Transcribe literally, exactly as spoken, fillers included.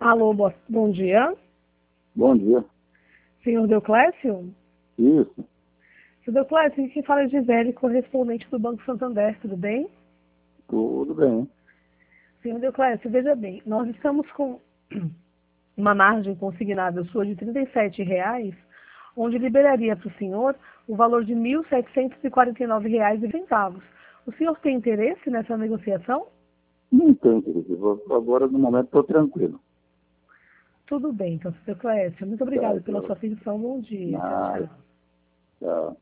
Alô, bo- bom dia. Bom dia. Senhor Deoclésio? Isso, Senhor Deoclésio, quem fala é Gisele, correspondente do Banco Santander, tudo bem? tudo bem. Senhor Deoclésio, veja bem, nós estamos com uma margem consignável sua de trinta e sete reais, onde liberaria para o senhor o valor de mil setecentos e quarenta e nove reais e centavos. O senhor tem interesse nessa negociação? Não tem, querido. Vou- Agora, no momento, estou tranquilo. Tudo bem, então, senhor Deoclésio. Muito Tá, obrigada pela tchau. sua atenção. Bom dia. Tchau, Nada. tchau. Tchau.